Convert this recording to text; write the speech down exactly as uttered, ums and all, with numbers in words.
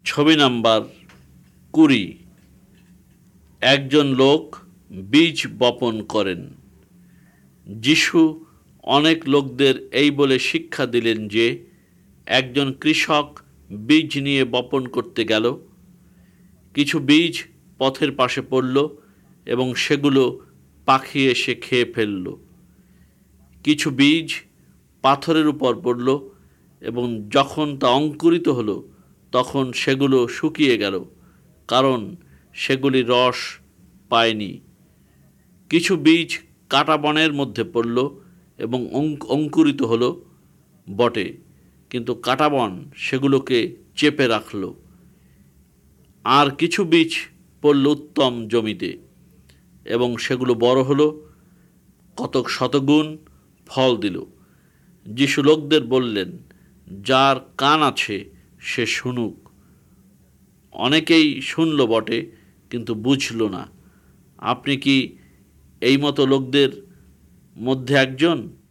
ছবি নাম্বার কুড়ি। একজন লোক বীজ বপন করেন। যিশু অনেক লোকদের এই বলে শিক্ষা দিলেন যে একজন কৃষক বীজ নিয়ে বপন করতে গেল। কিছু বীজ পথের পাশে পড়ল এবং সেগুলো পাখি এসে খেয়ে ফেলল। কিছু বীজ পাথরের উপর পড়ল এবং যখন তা অঙ্কুরিত হলো তখন সেগুলো শুকিয়ে গেল, কারণ সেগুলি রস পায়নি। কিছু বীজ কাঁটা বনের মধ্যে পড়ল এবং অঙ্কুরিত হলো বটে, কিন্তু কাঁটা বন সেগুলোকে চেপে রাখল। আর কিছু বীজ পড়ল উত্তম জমিতে এবং সেগুলো বড় হলো, কতক শতগুণ ফল দিল। যিশু লোকদের বললেন, যার কান আছে সে শুনুক। অনেকেই শুনল বটে, কিন্তু বুঝল না। আপনি কি এই মতো লোকদের মধ্যে একজন?